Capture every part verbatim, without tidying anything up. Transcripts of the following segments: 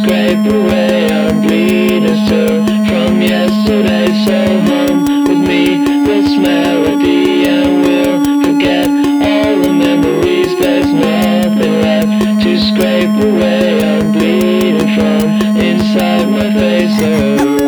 scrape away. I'm bleeding still from yesterday, so hum with me this melody and we'll forget all the memories. There's nothing left to scrape away. I'm bleeding from inside my face. Oh.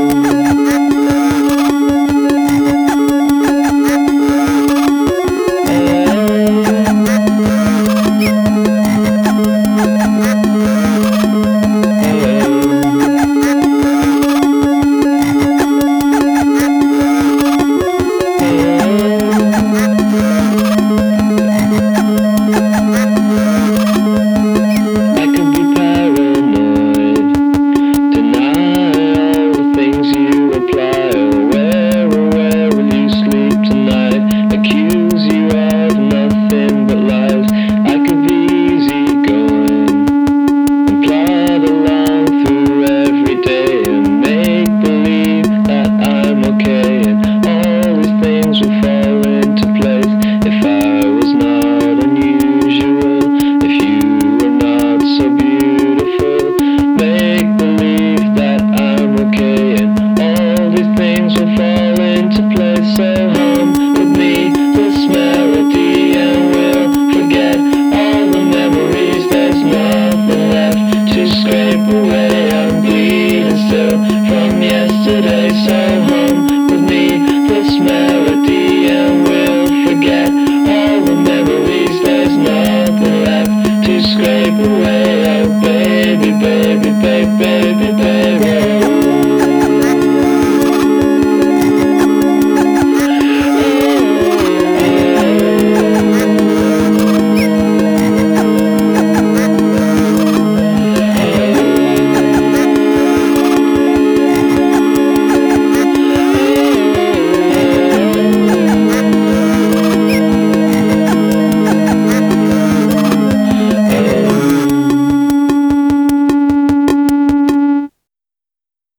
Scrape away.